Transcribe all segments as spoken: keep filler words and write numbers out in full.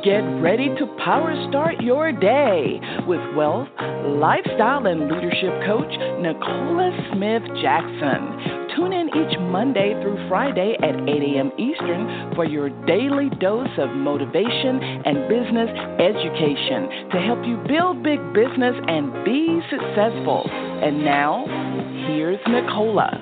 Get ready to power start your day with wealth, lifestyle, and leadership coach Nicola Smith Jackson. Tune in each Monday through Friday at eight a.m. Eastern for your daily dose of motivation and business education to help you build big business and be successful. And now, here's Nicola.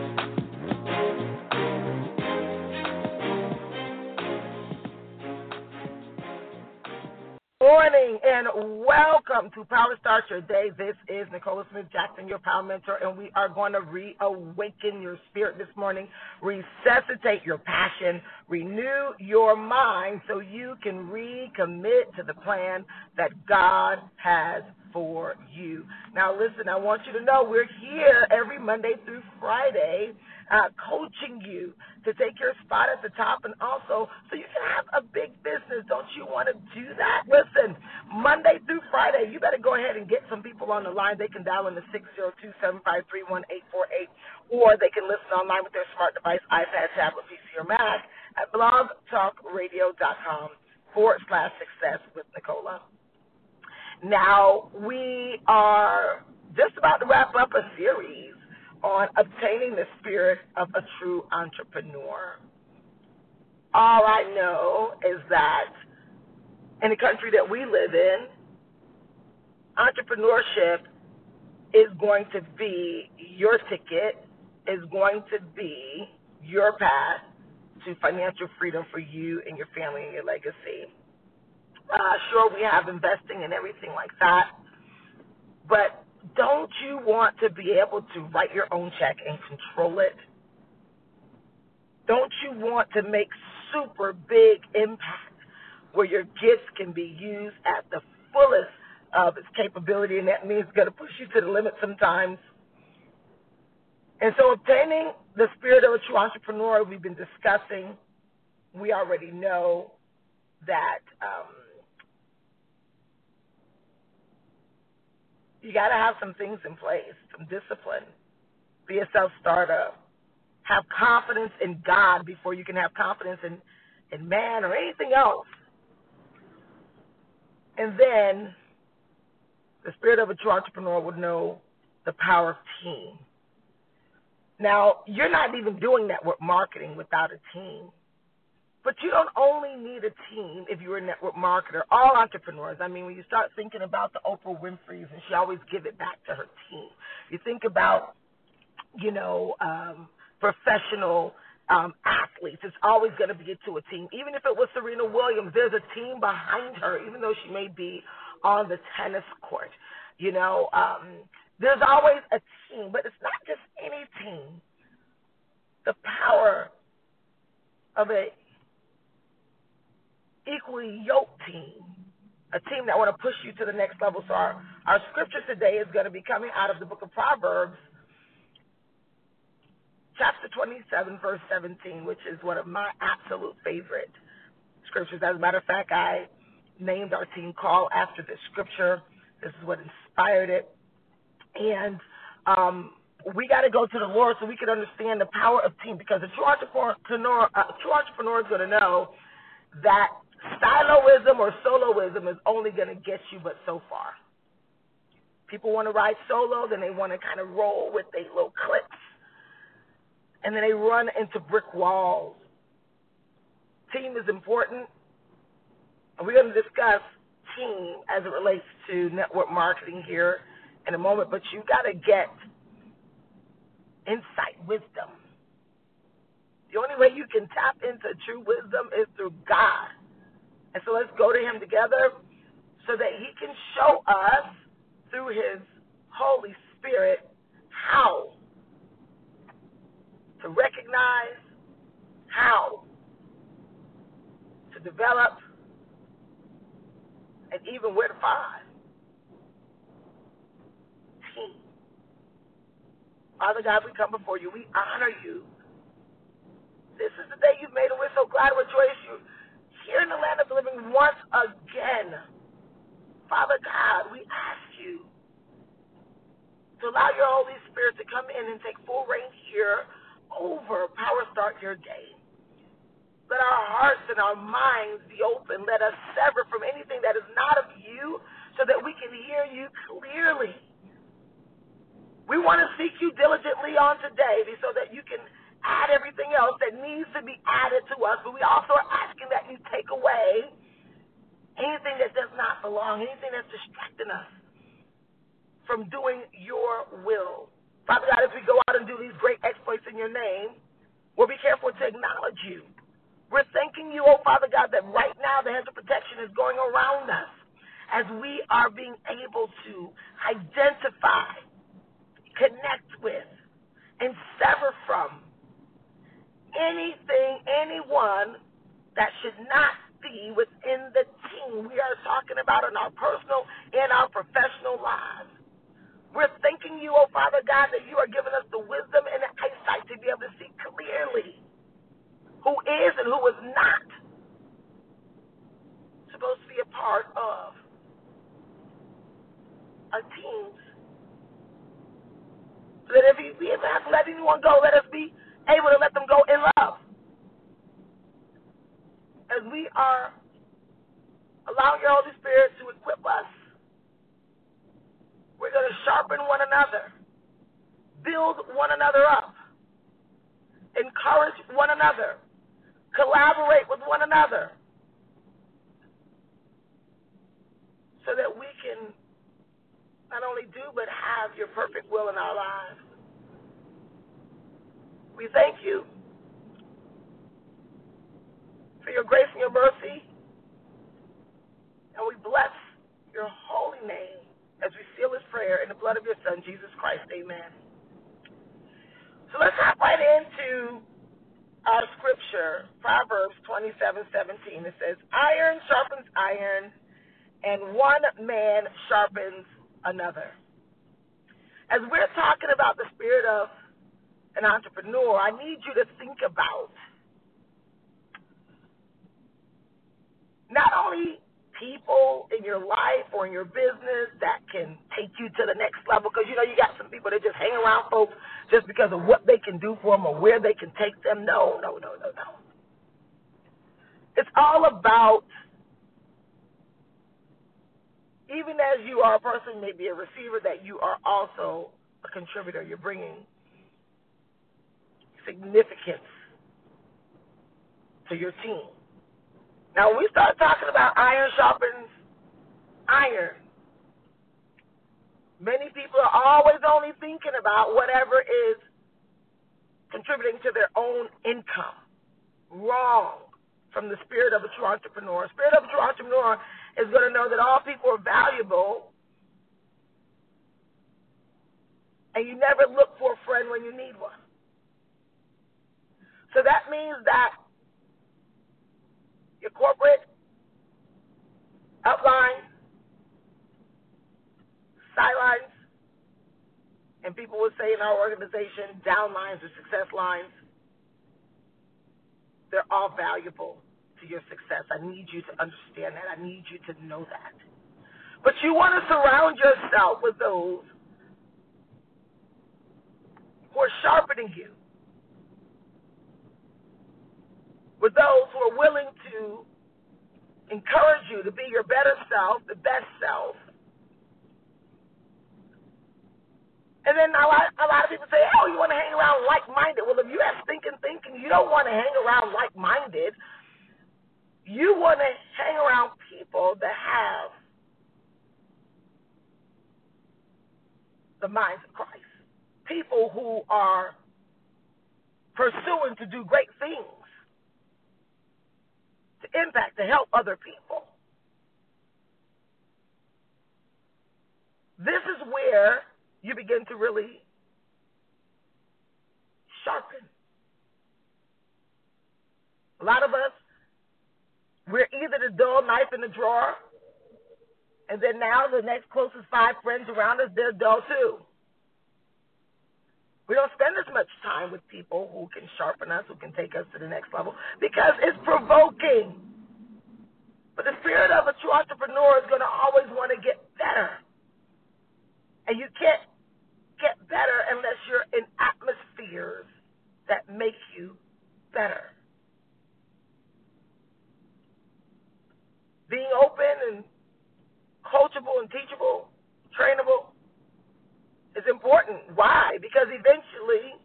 Morning and welcome to Power Start Your Day. This is Nicola Smith Jackson, your Power Mentor, and we are going to reawaken your spirit this morning, resuscitate your passion, renew your mind so you can recommit to the plan that God has for you. Now, listen, I want you to know we're here every Monday through Friday uh, coaching you to take your spot at the top and also so you can have a big business. Don't you want to do that? Listen, Monday through Friday, you better go ahead and get some people on the line. They can dial in to six zero two, seven five three, one eight four eight, or they can listen online with their smart device, iPad, tablet, P C, or Mac at blogtalkradio.com forward slash success with Nicola. Now, we are just about to wrap up a series on obtaining the spirit of a true entrepreneur. All I know is that in the country that we live in, entrepreneurship is going to be your ticket, is going to be your path to financial freedom for you and your family and your legacy. Uh, sure, we have investing and everything like that, but don't you want to be able to write your own check and control it? Don't you want to make super big impact where your gifts can be used at the fullest of its capability, and that means it's going to push you to the limit sometimes? And so obtaining the spirit of a true entrepreneur we've been discussing, we already know that um, you got to have some things in place, some discipline. Be a self-starter. Have confidence in God before you can have confidence in, in man or anything else. And then the spirit of a true entrepreneur would know the power of team. Now, you're not even doing network marketing without a team. But you don't only need a team if you're a network marketer. All entrepreneurs, I mean, when you start thinking about the Oprah Winfrey's, and she always give it back to her team. You think about, you know, um, professional um, athletes. It's always going to be to a team. Even if it was Serena Williams, there's a team behind her, even though she may be on the tennis court. You know, um, there's always a team, but it's not just any team. The power of a equally yoked team, a team that want to push you to the next level. So our, our scripture today is going to be coming out of the book of Proverbs, chapter twenty-seven, verse seventeen, which is one of my absolute favorite scriptures. As a matter of fact, I named our team call after this scripture. This is what inspired it. And um, we got to go to the Lord so we can understand the power of team, because a true entrepreneur, a true entrepreneur is going to know that siloism or soloism is only going to get you but so far. People want to ride solo, then they want to kind of roll with their little clips, and then they run into brick walls. Team is important, and we're going to discuss team as it relates to network marketing here in a moment, but you got to get insight, wisdom. The only way you can tap into true wisdom is through God. And so let's go to him together so that he can show us through his Holy Spirit how to recognize, how to develop, and even where to find team. Father God, we come before you. We honor you. This is the day you've made, and we're so glad to rejoice you here in the land of the living once again. Father God, we ask you to allow your Holy Spirit to come in and take full reign here over Power Start Your Day. Let our hearts and our minds be open. Let us sever from anything that is not of you so that we can hear you clearly. We want to seek you diligently on today so that you can add everything else that needs to be added to us, but we also are asking that you take away anything that does not belong, anything that's distracting us from doing your will. Father God, as we go out and do these great exploits in your name, we'll be careful to acknowledge you. We're thanking you, oh Father God, that right now the hedge of protection is going around us as we are being able to identify, connect with, and sever from anything, anyone that should not be within the team we are talking about in our personal and our professional lives. We're thanking you, oh Father God, that you are giving us the wisdom and the eyesight to be able to see clearly who is and who is not supposed to be a part of our teams. So that if we ever have to let anyone go, let us be able to let them go in love. As we are allowing your Holy Spirit to equip us, we're going to sharpen one another, build one another up, encourage one another, collaborate with one another, so that we can not only do but have your perfect will in our lives. We thank you for your grace and your mercy, and we bless your holy name as we seal this prayer in the blood of your Son, Jesus Christ. Amen. So let's hop right into our scripture, Proverbs twenty-seven seventeen. It says, iron sharpens iron, and one man sharpens another. As we're talking about the spirit of an entrepreneur, I need you to think about not only people in your life or in your business that can take you to the next level, because, you know, you got some people that just hang around folks just because of what they can do for them or where they can take them. No, no, no, no, no. It's all about, even as you are a person, maybe a receiver, that you are also a contributor. You're bringing significance to your team. Now, when we start talking about iron sharpens iron, many people are always only thinking about whatever is contributing to their own income. Wrong from the spirit of a true entrepreneur. Spirit of a true entrepreneur is going to know that all people are valuable, and you never look for a friend when you need one. So that means that your corporate upline, sidelines, and people would say in our organization, downlines or success lines, they're all valuable to your success. I need you to understand that. I need you to know that. But you want to surround yourself with those who are sharpening you, with those who are willing to encourage you to be your better self, the best self. And then a lot, a lot of people say, oh, you want to hang around like-minded. Well, if you have stinking thinking, you don't want to hang around like-minded. You want to hang around people that have the minds of Christ, people who are pursuing to do great things, to impact, to help other people. This is where you begin to really sharpen. A lot of us, we're either the dull knife in the drawer, and then now the next closest five friends around us, they're dull too. We don't spend as much time with people who can sharpen us, who can take us to the next level, because it's provoking. But the spirit of a true entrepreneur is going to always want to get better. And you can't get better unless you're in atmospheres that make you better. eventually,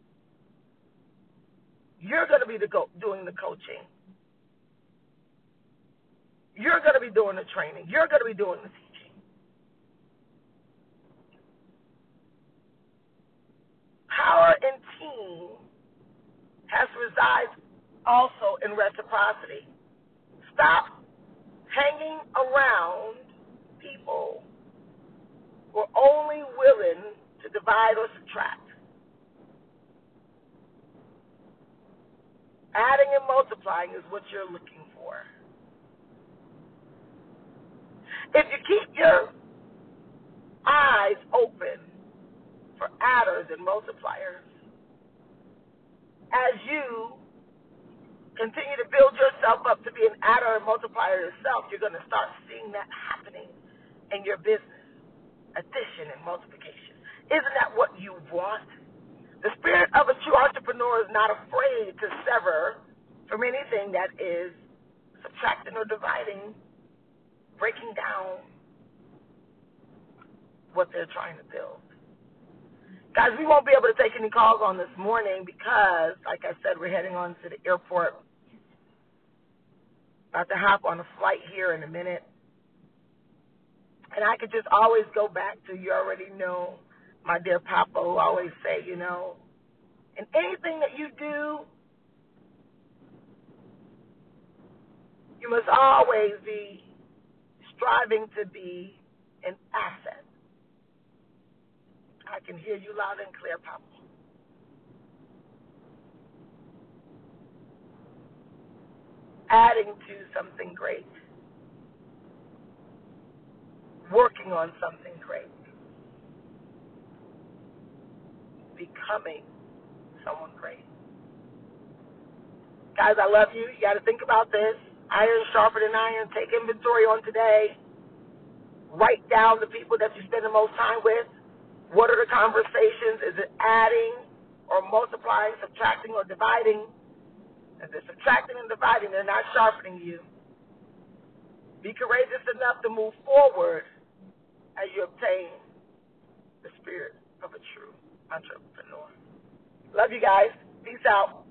you're going to be the go- doing the coaching. You're going to be doing the training. You're going to be doing the teaching. Power in team has resides also in reciprocity. Stop hanging around people who are only willing to divide or subtract. Adding and multiplying is what you're looking for. If you keep your eyes open for adders and multipliers, as you continue to build yourself up to be an adder and multiplier yourself, you're going to start seeing that happening in your business, addition and multiplication. Isn't that what you want? The spirit of a true entrepreneur is not afraid to sever from anything that is subtracting or dividing, breaking down what they're trying to build. Guys, we won't be able to take any calls on this morning because, like I said, we're heading on to the airport. About to hop on a flight here in a minute. And I could just always go back to, you already know, my dear Papa, who always say, you know, in anything that you do, you must always be striving to be an asset. I can hear you loud and clear, Papa. Adding to something great. Working on something great. Becoming someone great. Guys, I love you. You got to think about this. Iron sharper than iron. Take inventory on today. Write down the people that you spend the most time with. What are the conversations? Is it adding or multiplying, subtracting, or dividing? If they're subtracting and dividing, they're not sharpening you. Be courageous enough to move forward as you obtain the spirit of a true entrepreneur. Love you guys. Peace out.